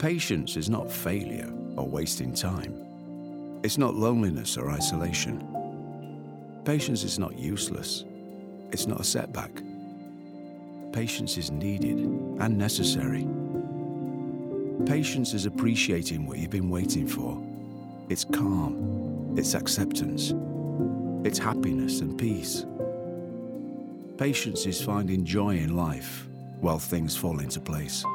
Patience is not failure or wasting time. It's not loneliness or isolation. Patience is not useless. It's not a setback. Patience is needed and necessary. Patience is appreciating what you've been waiting for. It's calm. It's acceptance. It's happiness and peace. Patience is finding joy in life while things fall into place.